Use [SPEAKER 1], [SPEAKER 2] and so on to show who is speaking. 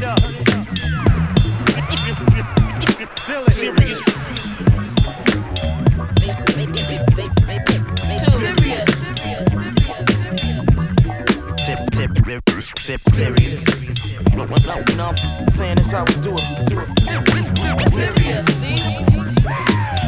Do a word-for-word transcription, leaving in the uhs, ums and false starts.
[SPEAKER 1] up. Feel it. Serious. Serious. No, no, no. Saying this how we do it. Do it. Serious. See?